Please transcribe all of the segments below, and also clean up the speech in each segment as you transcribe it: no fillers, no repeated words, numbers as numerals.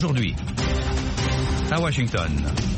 Aujourd'hui, à Washington.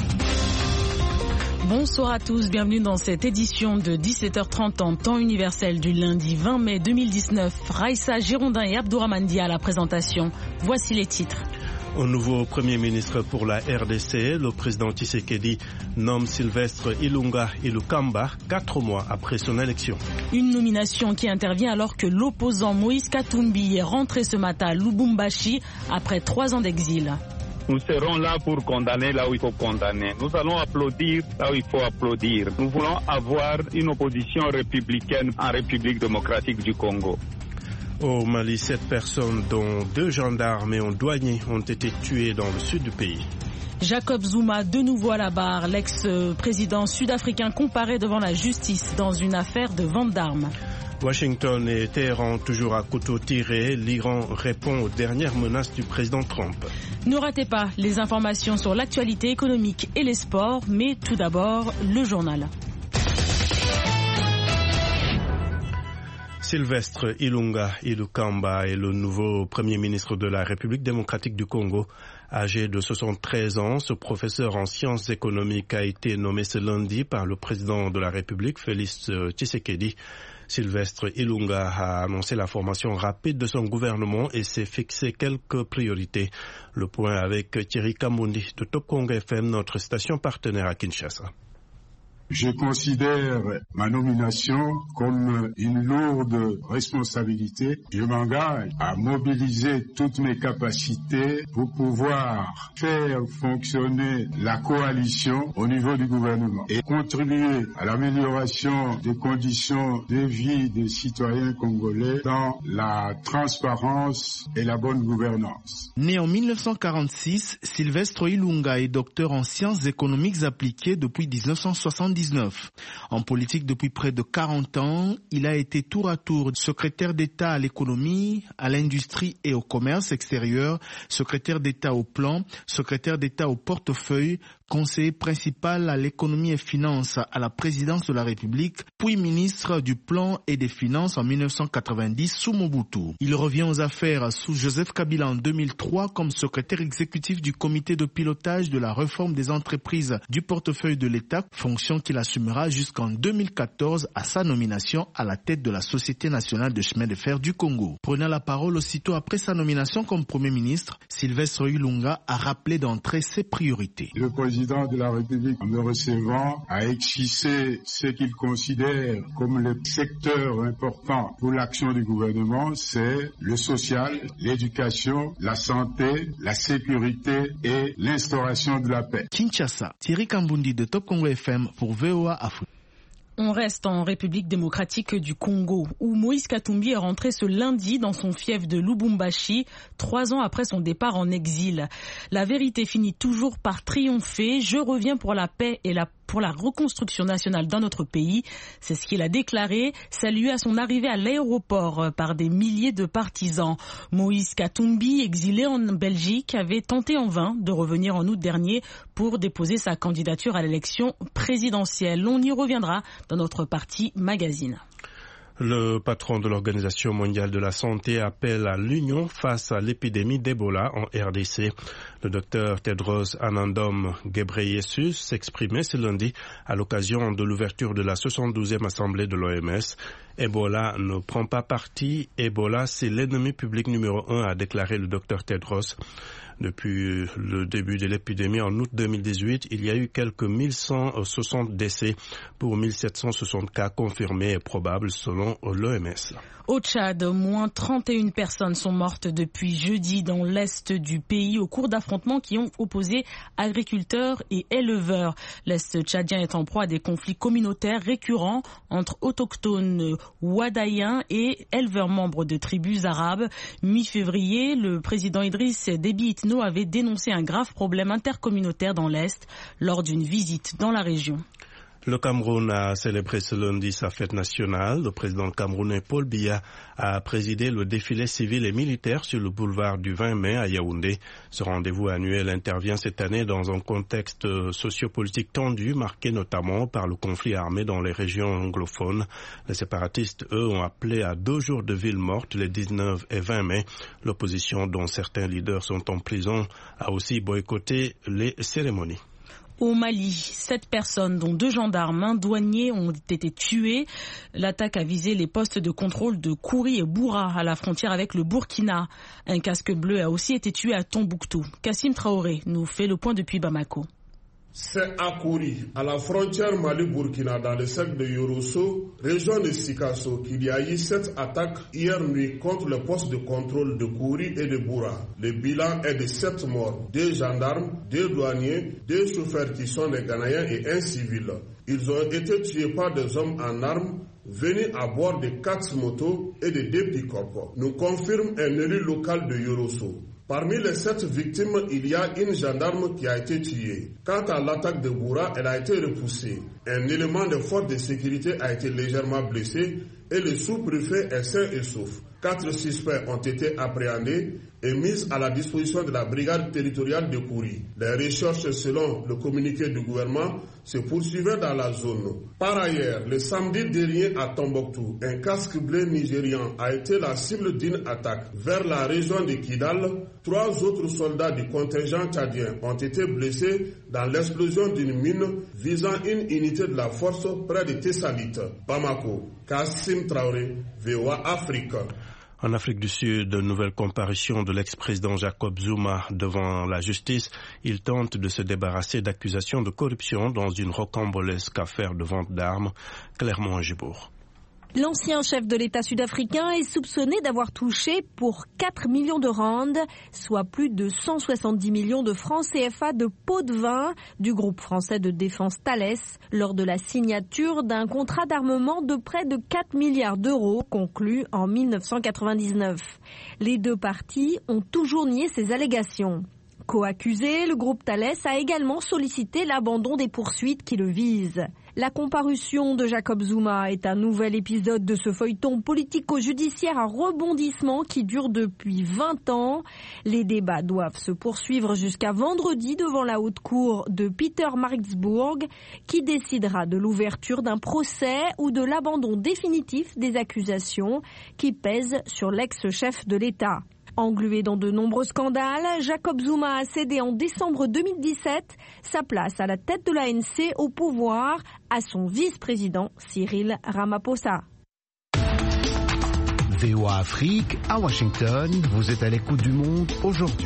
Bonsoir à tous, bienvenue dans cette édition de 17h30 en temps universel du lundi 20 mai 2019. Raissa Girondin et Abdourahmane Dia à la présentation. Voici les titres. Au nouveau Premier ministre pour la RDC, le président Tshisekedi nomme Sylvestre Ilunga Ilukamba 4 mois après son élection. Une nomination qui intervient alors que l'opposant Moïse Katumbi est rentré ce matin à Lubumbashi après 3 ans d'exil. Nous serons là pour condamner là où il faut condamner. Nous allons applaudir là où il faut applaudir. Nous voulons avoir une opposition républicaine en République démocratique du Congo. Au Mali, 7 personnes, dont 2 gendarmes et un douanier, ont été tuées dans le sud du pays. Jacob Zuma, de nouveau à la barre. L'ex-président sud-africain comparé devant la justice dans une affaire de vente d'armes. Washington et Téhéran toujours à couteau tiré. L'Iran répond aux dernières menaces du président Trump. Ne ratez pas les informations sur l'actualité économique et les sports, mais tout d'abord, le journal. Sylvestre Ilunga Ilukamba est le nouveau Premier ministre de la République démocratique du Congo. Âgé de 73 ans, ce professeur en sciences économiques a été nommé ce lundi par le président de la République, Félix Tshisekedi. Sylvestre Ilunga a annoncé la formation rapide de son gouvernement et s'est fixé quelques priorités. Le point avec Thierry Kambundi de Top Congo FM, notre station partenaire à Kinshasa. Je considère ma nomination comme une lourde responsabilité. Je m'engage à mobiliser toutes mes capacités pour pouvoir faire fonctionner la coalition au niveau du gouvernement et contribuer à l'amélioration des conditions de vie des citoyens congolais dans la transparence et la bonne gouvernance. Né en 1946, Sylvestre Ilunga est docteur en sciences économiques appliquées depuis 1979. En politique depuis près de 40 ans, il a été tour à tour secrétaire d'État à l'économie, à l'industrie et au commerce extérieur, secrétaire d'État au plan, secrétaire d'État au portefeuille, conseiller principal à l'économie et finances à la présidence de la République, puis ministre du plan et des finances en 1990 sous Mobutu. Il revient aux affaires sous Joseph Kabila en 2003 comme secrétaire exécutif du comité de pilotage de la réforme des entreprises du portefeuille de l'État, fonction qu'il assumera jusqu'en 2014 à sa nomination à la tête de la Société nationale de chemin de fer du Congo. Prenant la parole aussitôt après sa nomination comme Premier ministre, Sylvestre Ilunga a rappelé d'entrée ses priorités. Le président de la République, en me recevant, a esquissé ce qu'il considère comme le secteur important pour l'action du gouvernement, c'est le social, l'éducation, la santé, la sécurité et l'instauration de la paix. Kinshasa, Thierry Kambundi de Top Congo FM pour VOA Afrique. On reste en République démocratique du Congo, où Moïse Katumbi est rentré ce lundi dans son fief de Lubumbashi, 3 ans après son départ en exil. La vérité finit toujours par triompher. Je reviens pour la paix et pour la reconstruction nationale dans notre pays. C'est ce qu'il a déclaré, salué à son arrivée à l'aéroport par des milliers de partisans. Moïse Katumbi, exilé en Belgique, avait tenté en vain de revenir en août dernier pour déposer sa candidature à l'élection présidentielle. On y reviendra dans notre partie magazine. Le patron de l'Organisation mondiale de la santé appelle à l'union face à l'épidémie d'Ebola en RDC. Le docteur Tedros Adhanom Ghebreyesus s'exprimait ce lundi à l'occasion de l'ouverture de la 72e assemblée de l'OMS. Ebola ne prend pas parti. Ebola, c'est l'ennemi public numéro 1, a déclaré le docteur Tedros. Depuis le début de l'épidémie en août 2018, il y a eu quelques 1160 décès pour 1760 cas confirmés et probables selon l'OMS. Au Tchad, moins 31 personnes sont mortes depuis jeudi dans l'est du pays au cours d'affrontements qui ont opposé agriculteurs et éleveurs. L'est tchadien est en proie à des conflits communautaires récurrents entre autochtones ouadaïens et éleveurs membres de tribus arabes. Mi-février, le président Idriss Déby Itno avait dénoncé un grave problème intercommunautaire dans l'est lors d'une visite dans la région. Le Cameroun a célébré ce lundi sa fête nationale. Le président camerounais Paul Biya a présidé le défilé civil et militaire sur le boulevard du 20 mai à Yaoundé. Ce rendez-vous annuel intervient cette année dans un contexte sociopolitique tendu, marqué notamment par le conflit armé dans les régions anglophones. Les séparatistes, eux, ont appelé à 2 jours de ville morte les 19 et 20 mai. L'opposition, dont certains leaders sont en prison, a aussi boycotté les cérémonies. Au Mali, 7 personnes, dont 2 gendarmes, 1 douanier, ont été tués. L'attaque a visé les postes de contrôle de Kouri et Boura à la frontière avec le Burkina. Un casque bleu a aussi été tué à Tombouctou. Kassim Traoré nous fait le point depuis Bamako. C'est à Kouri, à la frontière Mali-Burkina, dans le cercle de Yorosso, région de Sikasso, qu'il y a eu 7 attaques hier nuit contre le poste de contrôle de Kouri et de Boura. Le bilan est de 7 morts, 2 gendarmes, 2 douaniers, 2 chauffeurs qui sont des Ghanéens et 1 civil. Ils ont été tués par des hommes en armes venus à bord de 4 motos et de 2 pick-up, nous confirme un élu local de Yorosso. Parmi les 7 victimes, il y a une gendarme qui a été tuée. Quant à l'attaque de Boura, elle a été repoussée. Un élément de force de sécurité a été légèrement blessé et le sous-préfet est sain et sauf. 4 suspects ont été appréhendés et mis à la disposition de la brigade territoriale de Kouri. Les recherches, selon le communiqué du gouvernement, se poursuivaient dans la zone. Par ailleurs, le samedi dernier à Tombouctou, un casque bleu nigérian a été la cible d'une attaque. Vers la région de Kidal, 3 autres soldats du contingent tchadien ont été blessés dans l'explosion d'une mine visant une unité de la force près de Tessalit. Bamako, Kassim Traoré, VOA Afrique. En Afrique du Sud, nouvelle comparution de l'ex-président Jacob Zuma devant la justice. Il tente de se débarrasser d'accusations de corruption dans une rocambolesque affaire de vente d'armes. Clermont Gibourg. L'ancien chef de l'État sud-africain est soupçonné d'avoir touché pour 4 millions de rands, soit plus de 170 millions de francs CFA de pots de vin du groupe français de défense Thales lors de la signature d'un contrat d'armement de près de 4 milliards d'euros conclu en 1999. Les 2 parties ont toujours nié ces allégations. Co-accusé, le groupe Thales a également sollicité l'abandon des poursuites qui le visent. La comparution de Jacob Zuma est un nouvel épisode de ce feuilleton politico-judiciaire à rebondissement qui dure depuis 20 ans. Les débats doivent se poursuivre jusqu'à vendredi devant la haute cour de Pietermaritzburg qui décidera de l'ouverture d'un procès ou de l'abandon définitif des accusations qui pèsent sur l'ex-chef de l'État. Englué dans de nombreux scandales, Jacob Zuma a cédé en décembre 2017 sa place à la tête de l'ANC au pouvoir à son vice-président Cyril Ramaphosa. VOA Afrique, à Washington, vous êtes à l'écoute du monde aujourd'hui.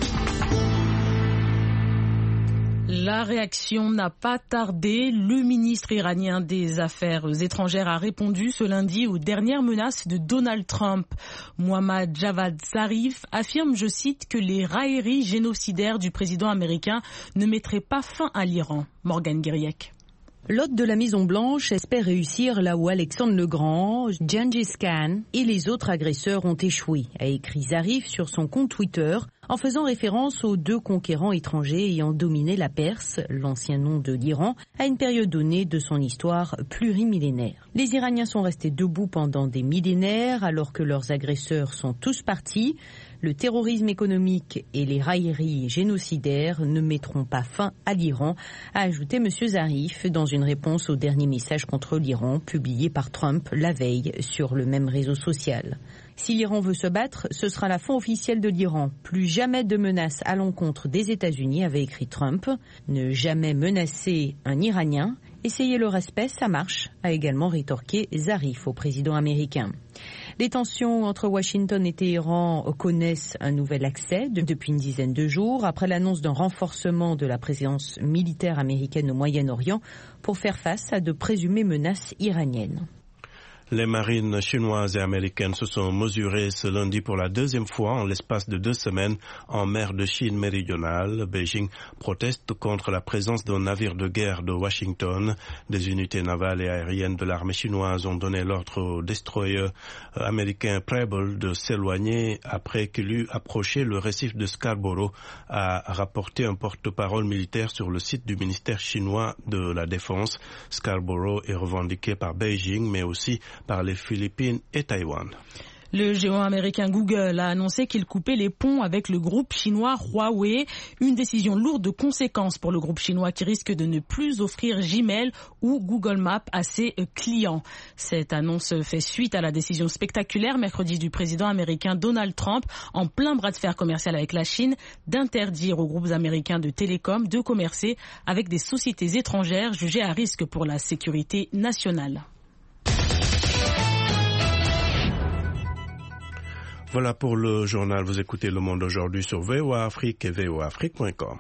La réaction n'a pas tardé. Le ministre iranien des Affaires étrangères a répondu ce lundi aux dernières menaces de Donald Trump. Mohammad Javad Zarif affirme, je cite, que les railleries génocidaires du président américain ne mettraient pas fin à l'Iran. Morgane Guiriec. L'hôte de la Maison-Blanche espère réussir là où Alexandre le Grand, Gengis Khan et les autres agresseurs ont échoué, a écrit Zarif sur son compte Twitter en faisant référence aux 2 conquérants étrangers ayant dominé la Perse, l'ancien nom de l'Iran, à une période donnée de son histoire plurimillénaire. Les Iraniens sont restés debout pendant des millénaires alors que leurs agresseurs sont tous partis. Le terrorisme économique et les railleries génocidaires ne mettront pas fin à l'Iran, a ajouté M. Zarif dans une réponse au dernier message contre l'Iran publié par Trump la veille sur le même réseau social. Si l'Iran veut se battre, ce sera la fin officielle de l'Iran. Plus jamais de menaces à l'encontre des États-Unis, avait écrit Trump. Ne jamais menacer un Iranien. Essayer le respect, ça marche, a également rétorqué Zarif au président américain. Les tensions entre Washington et Téhéran connaissent un nouvel accès depuis une dizaine de jours après l'annonce d'un renforcement de la présence militaire américaine au Moyen-Orient pour faire face à de présumées menaces iraniennes. Les marines chinoises et américaines se sont mesurées ce lundi pour la deuxième fois en l'espace de 2 semaines en mer de Chine méridionale. Beijing proteste contre la présence d'un navire de guerre de Washington. Des unités navales et aériennes de l'armée chinoise ont donné l'ordre au destroyer américain Preble de s'éloigner après qu'il eut approché le récif de Scarborough, a rapporté un porte-parole militaire sur le site du ministère chinois de la Défense. Scarborough est revendiqué par Beijing, mais aussi par les Philippines et Taïwan. Le géant américain Google a annoncé qu'il coupait les ponts avec le groupe chinois Huawei, une décision lourde de conséquences pour le groupe chinois qui risque de ne plus offrir Gmail ou Google Maps à ses clients. Cette annonce fait suite à la décision spectaculaire mercredi du président américain Donald Trump, en plein bras de fer commercial avec la Chine, d'interdire aux groupes américains de télécom de commercer avec des sociétés étrangères jugées à risque pour la sécurité nationale. Voilà pour le journal. Vous écoutez Le Monde aujourd'hui sur VOA Afrique et voaafrique.com.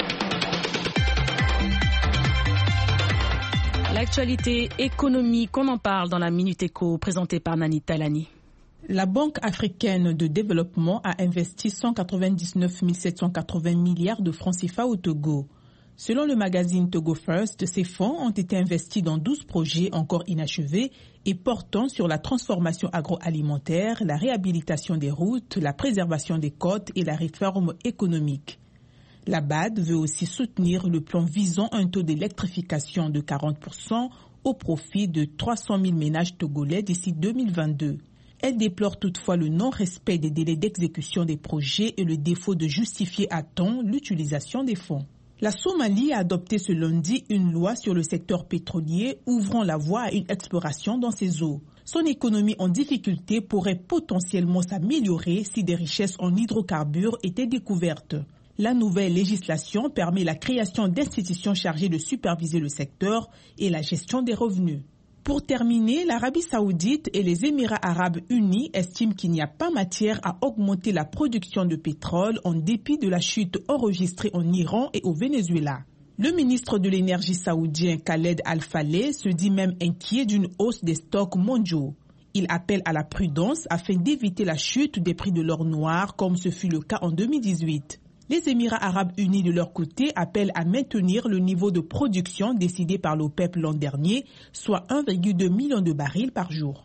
L'actualité économique, on en parle dans la Minute Éco, présentée par Nani Talani. La Banque africaine de développement a investi 199 780 milliards de francs CFA au Togo. Selon le magazine Togo First, ces fonds ont été investis dans 12 projets encore inachevés et portant sur la transformation agroalimentaire, la réhabilitation des routes, la préservation des côtes et la réforme économique. La BAD veut aussi soutenir le plan visant un taux d'électrification de 40% au profit de 300 000 ménages togolais d'ici 2022. Elle déplore toutefois le non-respect des délais d'exécution des projets et le défaut de justifier à temps l'utilisation des fonds. La Somalie a adopté ce lundi une loi sur le secteur pétrolier ouvrant la voie à une exploration dans ses eaux. Son économie en difficulté pourrait potentiellement s'améliorer si des richesses en hydrocarbures étaient découvertes. La nouvelle législation permet la création d'institutions chargées de superviser le secteur et la gestion des revenus. Pour terminer, l'Arabie saoudite et les Émirats arabes unis estiment qu'il n'y a pas matière à augmenter la production de pétrole en dépit de la chute enregistrée en Iran et au Venezuela. Le ministre de l'énergie saoudien Khaled Al-Faleh se dit même inquiet d'une hausse des stocks mondiaux. Il appelle à la prudence afin d'éviter la chute des prix de l'or noir comme ce fut le cas en 2018. Les Émirats arabes unis de leur côté appellent à maintenir le niveau de production décidé par l'OPEP l'an dernier, soit 1,2 million de barils par jour.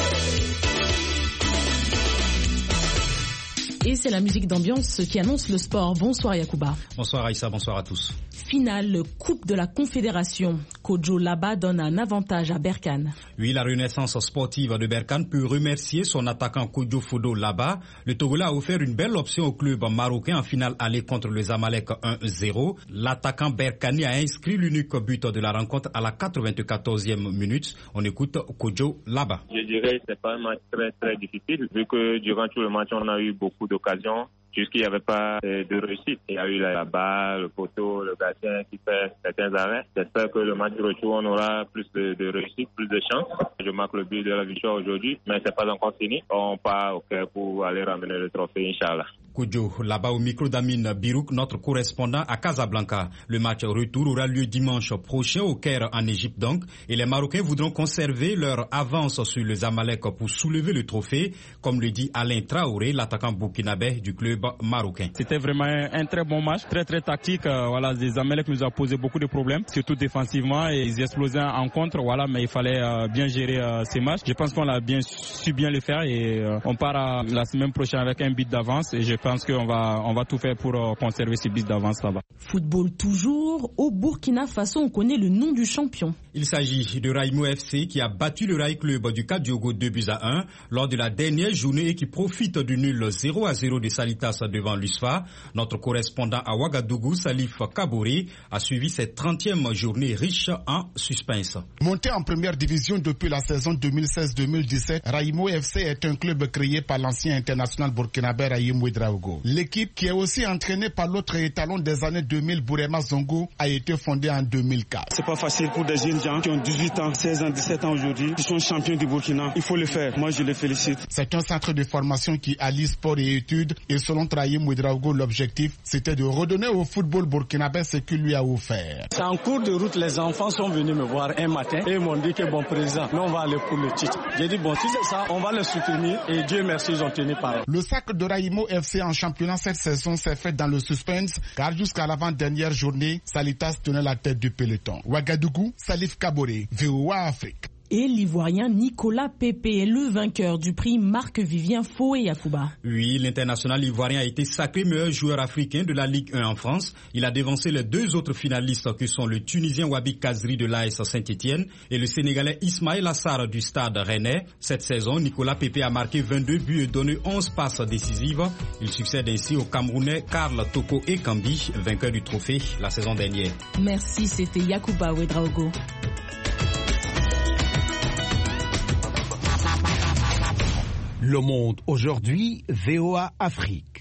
Et c'est la musique d'ambiance qui annonce le sport. Bonsoir Yacouba. Bonsoir Aïssa, bonsoir à tous. Finale, Coupe de la Confédération. Kojo Laba donne un avantage à Berkane. Oui, la renaissance sportive de Berkane peut remercier son attaquant Kojo Fodo Laba. Le Togolais a offert une belle option au club marocain en finale aller contre le Zamalek 1-0. L'attaquant berkanais a inscrit l'unique but de la rencontre à la 94e minute. On écoute Kojo Laba. Je dirais que c'est pas un match très très difficile vu que durant tout le match on a eu beaucoup d'occasions. Jusqu'il n'y avait pas de réussite. Il y a eu la balle, le poteau, le gardien qui fait certains arrêts. J'espère que le match de retour, on aura plus de réussite, plus de chance. Je marque le but de la victoire aujourd'hui, mais c'est pas encore fini. On part au Caire pour aller ramener le trophée, Inch'Allah. Kojo, là-bas au micro d'Amine Birouk, notre correspondant à Casablanca. Le match retour aura lieu dimanche prochain au Caire en Égypte donc. Et les Marocains voudront conserver leur avance sur le Zamalek pour soulever le trophée, comme le dit Alain Traoré, l'attaquant burkinabé du club marocain. C'était vraiment un très bon match, très très tactique. Voilà, les Zamalek nous a posé beaucoup de problèmes, surtout défensivement, et ils explosaient en contre. Voilà, mais il fallait bien gérer ces matchs. Je pense qu'on a su bien le faire et on part la semaine prochaine avec un but d'avance. Et je pense qu'on va tout faire pour conserver ces buts d'avance là-bas. Football toujours. Au Burkina Faso, on connaît le nom du champion. Il s'agit de Raimo FC qui a battu le Rail Club du Cap Diogo 2-1 lors de la dernière journée et qui profite du nul 0-0 de Salitas devant l'USFA. Notre correspondant à Ouagadougou, Salif Kabouri, a suivi cette 30e journée riche en suspense. Monté en première division depuis la saison 2016-2017, Raimo FC est un club créé par l'ancien international burkinabé Raimo Ouedraogo. Ouedraogo. L'équipe, qui est aussi entraînée par l'autre étalon des années 2000, Bourema Zongo, a été fondée en 2004. C'est pas facile pour des jeunes gens qui ont 18 ans, 16 ans, 17 ans aujourd'hui, qui sont champions du Burkina. Il faut le faire. Moi, je les félicite. C'est un centre de formation qui allie sport et études. Et selon Trahim Ouedraogo, l'objectif, c'était de redonner au football burkinabé ce qu'il lui a offert. C'est en cours de route, les enfants sont venus me voir un matin et ils m'ont dit que bon président, nous on va aller pour le titre. J'ai dit bon, si c'est ça, on va le soutenir et Dieu merci, ils ont tenu parole. Le sacre de Raimo FC en championnat cette saison s'est fait dans le suspense car jusqu'à l'avant-dernière journée, Salitas tenait la tête du peloton. Ouagadougou, Salif Kaboré, VOA Afrique. Et l'Ivoirien Nicolas Pepe est le vainqueur du prix Marc-Vivien Foé-Yafouba. Oui, l'international ivoirien a été sacré meilleur joueur africain de la Ligue 1 en France. Il a devancé les deux autres finalistes que sont le Tunisien Wabi Kazri de l'AS Saint-Etienne et le Sénégalais Ismaël Assar du Stade Rennais. Cette saison, Nicolas Pepe a marqué 22 buts et donné 11 passes décisives. Il succède ainsi au Camerounais Karl Toko Ekambi, vainqueur du trophée la saison dernière. Merci, c'était Yacouba Ouedraogo. Le Monde aujourd'hui, VOA Afrique.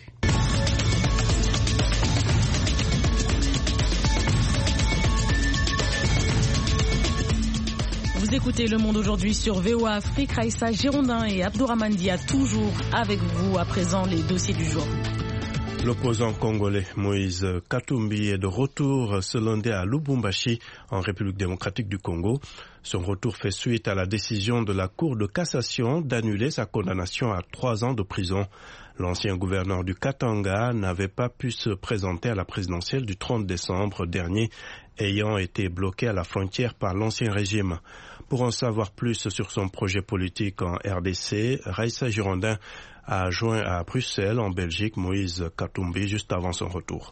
Vous écoutez Le Monde aujourd'hui sur VOA Afrique. Raïssa Girondin et Abdourahmane Dia toujours avec vous. À présent, les dossiers du jour. L'opposant congolais Moïse Katumbi est de retour ce lundi à Lubumbashi, en République démocratique du Congo. Son retour fait suite à la décision de la Cour de cassation d'annuler sa condamnation à 3 ans de prison. L'ancien gouverneur du Katanga n'avait pas pu se présenter à la présidentielle du 30 décembre dernier, ayant été bloqué à la frontière par l'ancien régime. Pour en savoir plus sur son projet politique en RDC, Raïssa Girondin a joint à Bruxelles, en Belgique, Moïse Katumbi juste avant son retour.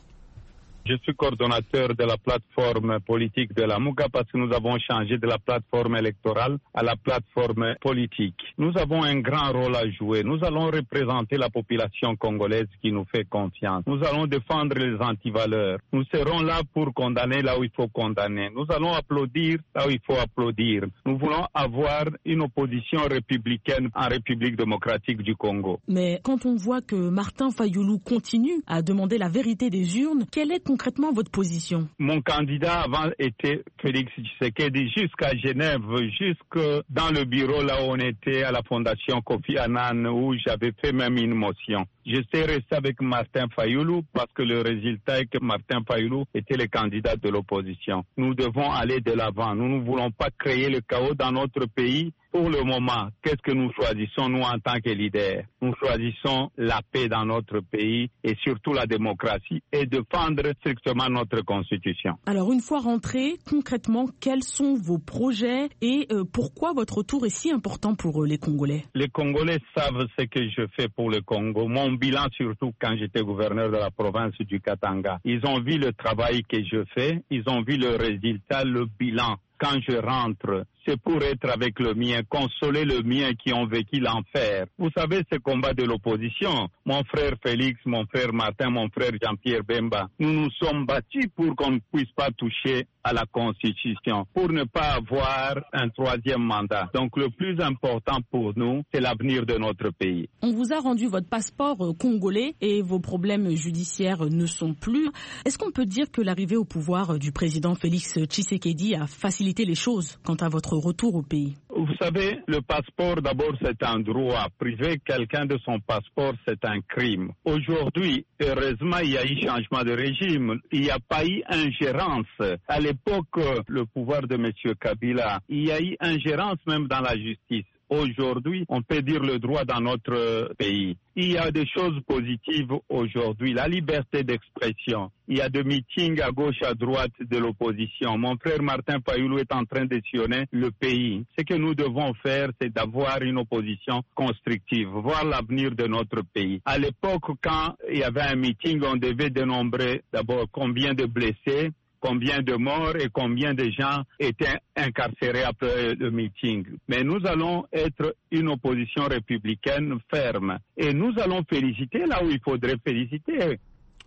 Je suis coordonnateur de la plateforme politique de la Mouka parce que nous avons changé de la plateforme électorale à la plateforme politique. Nous avons un grand rôle à jouer. Nous allons représenter la population congolaise qui nous fait confiance. Nous allons défendre les antivaleurs. Nous serons là pour condamner là où il faut condamner. Nous allons applaudir là où il faut applaudir. Nous voulons avoir une opposition républicaine en République démocratique du Congo. Mais quand on voit que Martin Fayoulou continue à demander la vérité des urnes, quelle est concrètement votre position? Mon candidat avant était Félix Tshisekedi jusqu'à Genève, jusque dans le bureau là où on était à la fondation Kofi Annan où j'avais fait même une motion. Je suis resté avec Martin Fayoulou parce que le résultat est que Martin Fayoulou était le candidat de l'opposition. Nous devons aller de l'avant. Nous ne voulons pas créer le chaos dans notre pays. Pour le moment, qu'est-ce que nous choisissons, nous, en tant que leaders? Nous choisissons la paix dans notre pays et surtout la démocratie et défendre strictement notre constitution. Alors, une fois rentré, concrètement, quels sont vos projets et pourquoi votre retour est si important pour les Congolais? Les Congolais savent ce que je fais pour le Congo. Mon bilan, surtout quand j'étais gouverneur de la province du Katanga. Ils ont vu le travail que je fais, ils ont vu le résultat, le bilan. Quand je rentre, c'est pour être avec le mien, consoler le mien qui ont vécu l'enfer. Vous savez, ce combat de l'opposition, mon frère Félix, mon frère Martin, mon frère Jean-Pierre Bemba, nous nous sommes battus pour qu'on ne puisse pas toucher à la Constitution, pour ne pas avoir un 3e mandat. Donc le plus important pour nous, c'est l'avenir de notre pays. On vous a rendu votre passeport congolais et vos problèmes judiciaires ne sont plus. Est-ce qu'on peut dire que l'arrivée au pouvoir du président Félix Tshisekedi a facilité les choses quant à votre retour au pays? Vous savez, le passeport, d'abord, c'est un droit. Priver quelqu'un de son passeport, c'est un crime. Aujourd'hui, heureusement, il y a eu changement de régime. Il n'y a pas eu ingérence. À l'époque, le pouvoir de M. Kabila, il y a eu ingérence même dans la justice. Aujourd'hui, on peut dire le droit dans notre pays. Il y a des choses positives aujourd'hui, la liberté d'expression. Il y a des meetings à gauche, à droite de l'opposition. Mon frère Martin Fayoulou est en train de sillonner le pays. Ce que nous devons faire, c'est d'avoir une opposition constructive, voir l'avenir de notre pays. À l'époque, quand il y avait un meeting, on devait dénombrer d'abord combien de blessés, combien de morts et combien de gens étaient incarcérés après le meeting. Mais nous allons être une opposition républicaine ferme. Et nous allons féliciter là où il faudrait féliciter.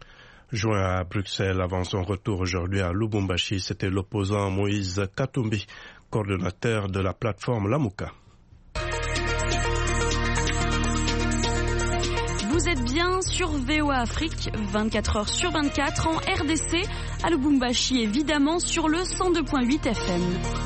Joint à Bruxelles avant son retour aujourd'hui à Lubumbashi, c'était l'opposant Moïse Katumbi, coordonnateur de la plateforme Lamuka. Vous êtes bien bien sur VOA Afrique, 24h sur 24 en RDC, à Lubumbashi évidemment sur le 102.8 FM.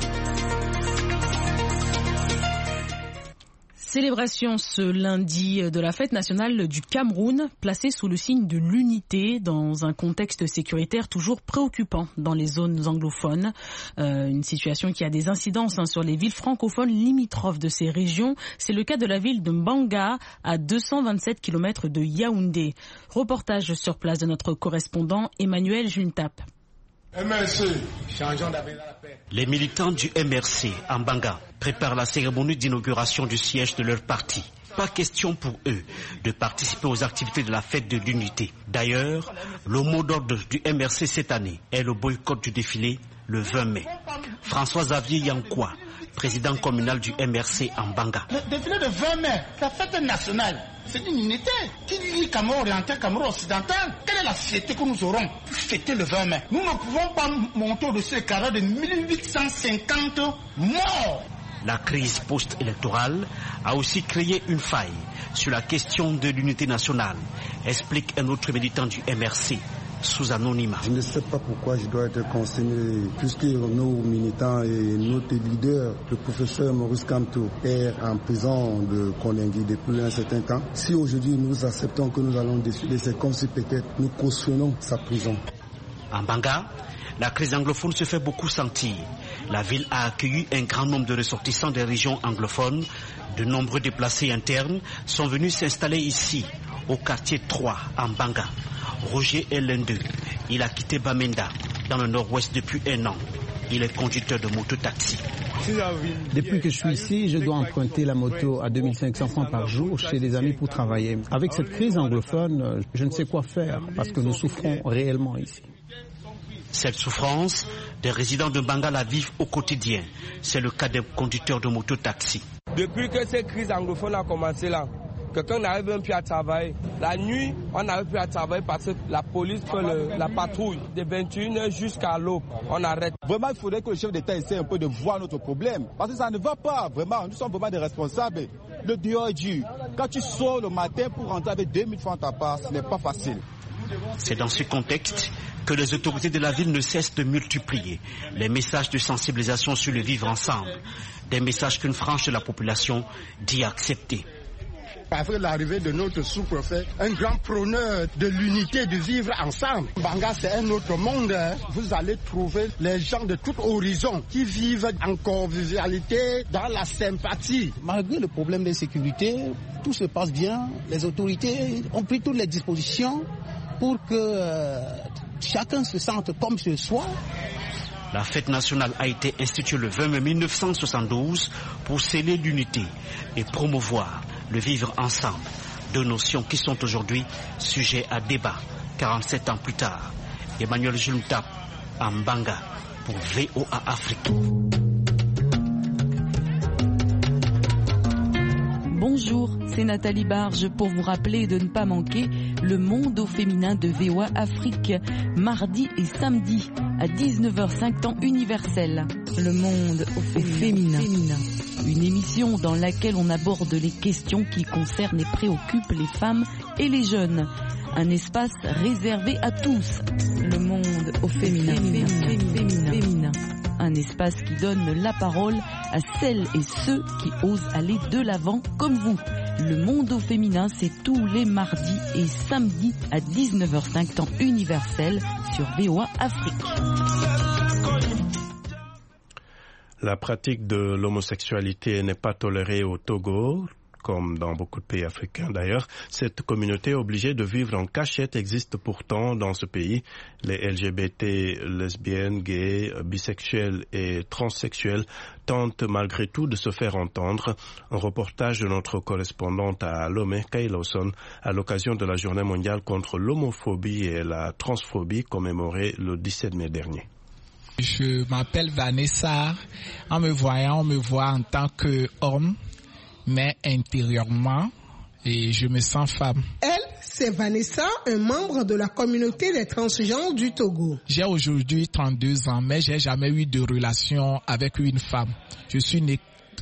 Célébration ce lundi de la fête nationale du Cameroun, placée sous le signe de l'unité dans un contexte sécuritaire toujours préoccupant dans les zones anglophones. Une situation qui a des incidences sur les villes francophones limitrophes de ces régions. C'est le cas de la ville de Mbanga, à 227 km de Yaoundé. Reportage sur place de notre correspondant Emmanuel Juntap. MRC, changeons d'avis la paix. Les militants du MRC en Mbanga préparent la cérémonie d'inauguration du siège de leur parti. Pas question pour eux de participer aux activités de la fête de l'unité. D'ailleurs, le mot d'ordre du MRC cette année est le boycott du défilé le 20 mai. François-Xavier Yankoua, président communal du MRC en Mbanga. Le défilé de 20 mai, la fête nationale, c'est une unité. Qui dit Cameroun oriental, Cameroun occidental? Quelle est la fierté que nous aurons pour fêter le 20 mai? Nous ne pouvons pas monter au-dessus des carrés de 1850 morts. La crise post-électorale a aussi créé une faille sur la question de l'unité nationale, explique un autre militant du MRC. Sous anonymat. Je ne sais pas pourquoi je dois être concerné, puisque nos militants et notre leader, le professeur Maurice Kamto, est en prison de Koningui depuis un certain temps. Si aujourd'hui nous acceptons que nous allons défiler, c'est comme si peut-être nous cautionnons sa prison. En Mbanga, la crise anglophone se fait beaucoup sentir. La ville a accueilli un grand nombre de ressortissants des régions anglophones. De nombreux déplacés internes sont venus s'installer ici, au quartier 3, en Mbanga. Roger est l'un d'eux. Il a quitté Bamenda, dans le nord-ouest, depuis 1 an. Il est conducteur de moto-taxi. Depuis que je suis ici, je dois emprunter la moto à 2500 francs par jour chez des amis pour travailler. Avec cette crise anglophone, je ne sais quoi faire parce que nous souffrons réellement ici. Cette souffrance, des résidents de Mbanga la vivent au quotidien. C'est le cas des conducteurs de moto-taxi. Depuis que cette crise anglophone a commencé là, quelqu'un n'arrive même plus à travailler. La nuit, on n'arrive plus à travailler parce que la police fait la patrouille de 21h jusqu'à l'aube. On arrête. Vraiment, il faudrait que le chef d'État essaie un peu de voir notre problème. Parce que ça ne va pas, vraiment. Nous sommes vraiment des responsables. Le dehors est dur. Quand tu sors le matin pour rentrer avec 2000 francs à ta part, ce n'est pas facile. C'est dans ce contexte que les autorités de la ville ne cessent de multiplier les messages de sensibilisation sur le vivre ensemble. Des messages qu'une frange de la population dit accepter. Après l'arrivée de notre sous-préfet, un grand prôneur de l'unité, de vivre ensemble. Mbanga, c'est un autre monde. Vous allez trouver les gens de tout horizon qui vivent en convivialité, dans la sympathie. Malgré le problème de sécurité, tout se passe bien. Les autorités ont pris toutes les dispositions pour que chacun se sente comme chez soi. La fête nationale a été instituée le 20 mai 1972 pour sceller l'unité et promouvoir le vivre ensemble. Deux notions qui sont aujourd'hui sujets à débat 47 ans plus tard. Emmanuel Juntap, en Mbanga, pour VOA Afrique. Bonjour, c'est Nathalie Barge pour vous rappeler de ne pas manquer le monde au féminin de VOA Afrique, mardi et samedi à 19h05 temps universel. Le monde au féminin. Une émission dans laquelle on aborde les questions qui concernent et préoccupent les femmes et les jeunes. Un espace réservé à tous. Le monde au féminin. Un espace qui donne la parole à celles et ceux qui osent aller de l'avant comme vous. Le monde au féminin, c'est tous les mardis et samedis à 19h05 temps universel sur VOA Afrique. La pratique de l'homosexualité n'est pas tolérée au Togo, comme dans beaucoup de pays africains d'ailleurs. Cette communauté obligée de vivre en cachette existe pourtant dans ce pays. Les LGBT, lesbiennes, gays, bisexuels et transsexuels tentent malgré tout de se faire entendre. Un reportage de notre correspondante à Lomé, Kay Lawson, à l'occasion de la Journée mondiale contre l'homophobie et la transphobie commémorée le 17 mai dernier. Je m'appelle Vanessa. En me voyant, on me voit en tant qu'homme, mais intérieurement, et je me sens femme. Elle, c'est Vanessa, un membre de la communauté des transgenres du Togo. J'ai aujourd'hui 32 ans, mais j'ai jamais eu de relation avec une femme. Je suis né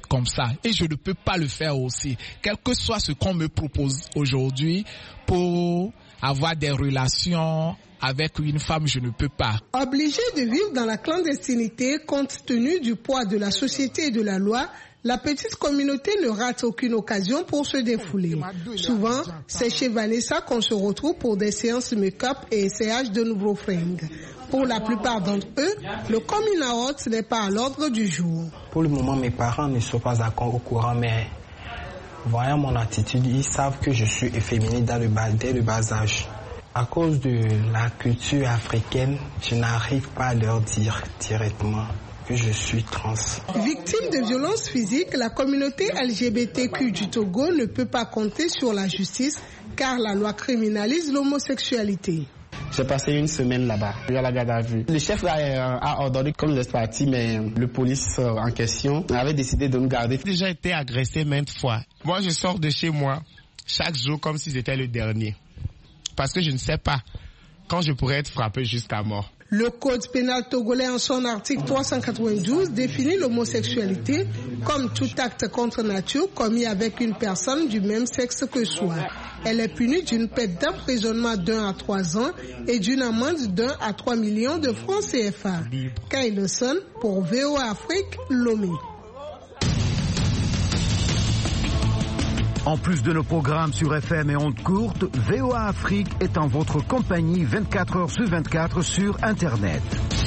comme ça. Et je ne peux pas le faire aussi. Quel que soit ce qu'on me propose aujourd'hui pour avoir des relations avec une femme, je ne peux pas. Obligé de vivre dans la clandestinité compte tenu du poids de la société et de la loi, la petite communauté ne rate aucune occasion pour se défouler. Souvent, c'est chez Vanessa qu'on se retrouve pour des séances make-up et essayage de nouveaux fringues. Pour la plupart d'entre eux, le coming out n'est pas à l'ordre du jour. Pour le moment, mes parents ne sont pas encore au courant, mais voyant mon attitude, ils savent que je suis efféminé dès le bas âge. À cause de la culture africaine, je n'arrive pas à leur dire directement que je suis trans. Victime de violences physiques, la communauté LGBTQ du Togo ne peut pas compter sur la justice car la loi criminalise l'homosexualité. J'ai passé une semaine là-bas, à la garde à vue. Le chef a ordonné comme nous sommes partis, mais le police en question avait décidé de nous garder. J'ai déjà été agressé maintes fois. Moi, je sors de chez moi chaque jour comme si c'était le dernier. Parce que je ne sais pas quand je pourrais être frappé jusqu'à mort. Le code pénal togolais en son article 392 définit l'homosexualité comme tout acte contre nature commis avec une personne du même sexe que soi. Elle est punie d'une peine d'emprisonnement d'1 à 3 ans et d'une amende d'1 à 3 millions de francs CFA. Kaileson pour VOA Afrique, Lomé. En plus de nos programmes sur FM et ondes courtes, VOA Afrique est en votre compagnie 24 heures sur 24 sur Internet.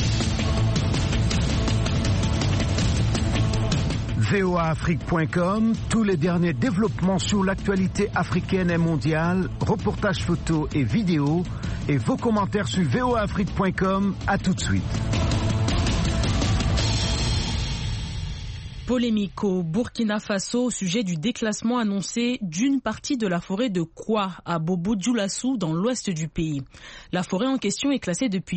voaafrique.com, tous les derniers développements sur l'actualité africaine et mondiale, reportages photos et vidéos, et vos commentaires sur voaafrique.com. À tout de suite. Polémique au Burkina Faso au sujet du déclassement annoncé d'une partie de la forêt de Kwa à Bobo-Dioulassou dans l'ouest du pays. La forêt en question est classée depuis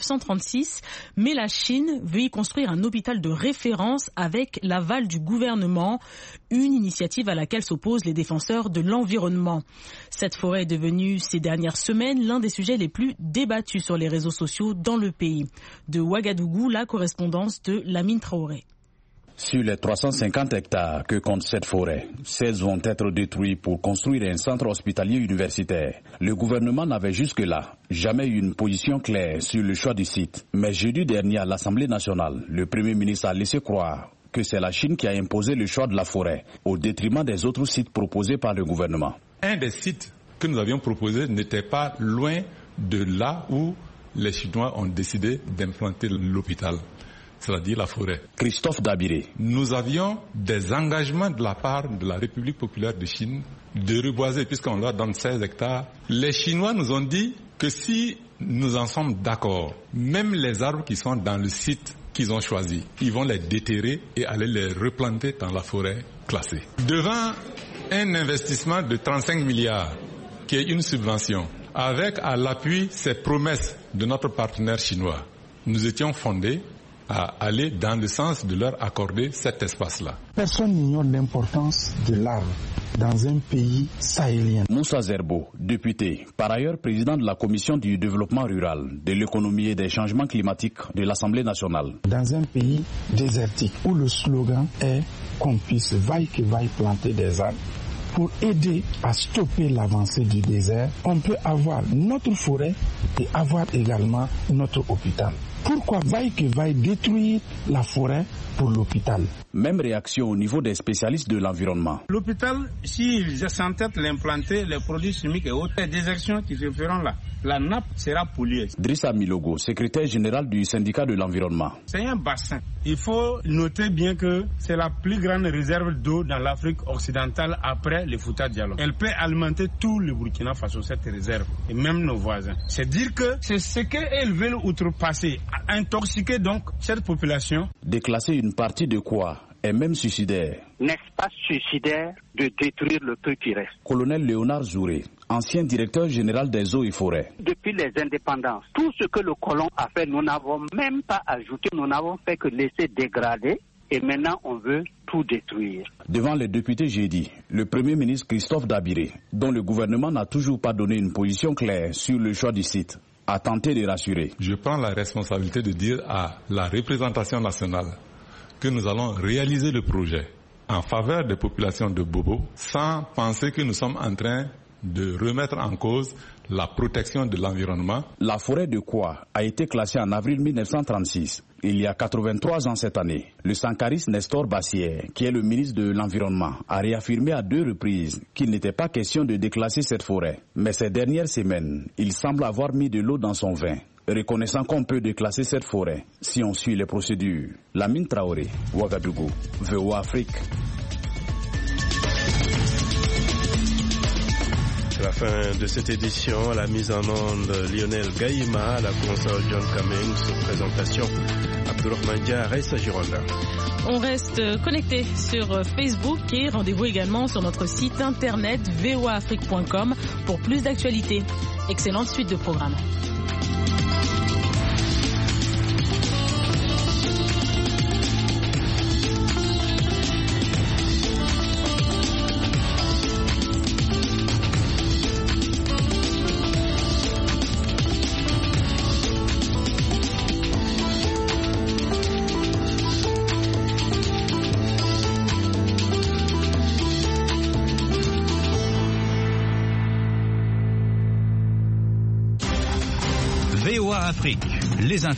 1936, mais la Chine veut y construire un hôpital de référence avec l'aval du gouvernement, une initiative à laquelle s'opposent les défenseurs de l'environnement. Cette forêt est devenue ces dernières semaines l'un des sujets les plus débattus sur les réseaux sociaux dans le pays. De Ouagadougou, la correspondance de Lamine Traoré. Sur les 350 hectares que compte cette forêt, 16 vont être détruits pour construire un centre hospitalier universitaire. Le gouvernement n'avait jusque-là jamais eu une position claire sur le choix du site. Mais jeudi dernier à l'Assemblée nationale, le Premier ministre a laissé croire que c'est la Chine qui a imposé le choix de la forêt au détriment des autres sites proposés par le gouvernement. Un des sites que nous avions proposé n'était pas loin de là où les Chinois ont décidé d'implanter l'hôpital, c'est-à-dire la forêt. Christophe Dabiré. Nous avions des engagements de la part de la République populaire de Chine de reboiser, puisqu'on leur donne 16 hectares. Les Chinois nous ont dit que si nous en sommes d'accord, même les arbres qui sont dans le site qu'ils ont choisi, ils vont les déterrer et aller les replanter dans la forêt classée. Devant un investissement de 35 milliards, qui est une subvention, avec à l'appui ces promesses de notre partenaire chinois, nous étions fondés à aller dans le sens de leur accorder cet espace-là. Personne n'ignore l'importance de l'arbre dans un pays sahélien. Moussa Zerbo, député, par ailleurs président de la commission du développement rural, de l'économie et des changements climatiques de l'Assemblée nationale. Dans un pays désertique où le slogan est qu'on puisse vaille que vaille planter des arbres, pour aider à stopper l'avancée du désert, on peut avoir notre forêt et avoir également notre hôpital. Pourquoi vaille que vaille détruire la forêt pour l'hôpital? Même réaction au niveau des spécialistes de l'environnement. L'hôpital, s'ils s'entêtent l'implanter, les produits chimiques et autres, les désertions qui se feront là, la nappe sera polluée. Drissa Milogo, secrétaire général du syndicat de l'environnement. C'est un bassin. Il faut noter bien que c'est la plus grande réserve d'eau dans l'Afrique occidentale après le Fouta Djallon. Elle peut alimenter tout le Burkina Faso, cette réserve, et même nos voisins. C'est dire que c'est ce qu'elles veulent outrepasser, intoxiquer donc cette population. Déclasser une partie de quoi est même suicidaire. N'est-ce pas suicidaire de détruire le peu qui reste? Colonel Léonard Zouré, ancien directeur général des eaux et forêts. Depuis les indépendances, tout ce que le colon a fait, nous n'avons même pas ajouté, nous n'avons fait que laisser dégrader. Et maintenant, on veut tout détruire. Devant les députés jeudi, le Premier ministre Christophe Dabiré, dont le gouvernement n'a toujours pas donné une position claire sur le choix du site, a tenté de rassurer. Je prends la responsabilité de dire à la représentation nationale que nous allons réaliser le projet en faveur des populations de Bobo sans penser que nous sommes en train de remettre en cause la protection de l'environnement. La forêt de Kwa a été classée en avril 1936. Il y a 83 ans cette année, le sankariste Nestor Bassier, qui est le ministre de l'Environnement, a réaffirmé à 2 reprises qu'il n'était pas question de déclasser cette forêt. Mais ces dernières semaines, il semble avoir mis de l'eau dans son vin, reconnaissant qu'on peut déclasser cette forêt si on suit les procédures. Lamine Traoré, Ouagadougou, VOA Afrique. C'est la fin de cette édition. À la mise en onde, Lionel Gaïma, à la console John Cummings, présentation Abdourahmane Dia, Raissa Gironda. On reste connecté sur Facebook et rendez-vous également sur notre site internet voaafrique.com pour plus d'actualités. Excellente suite de programmes. Afrique, les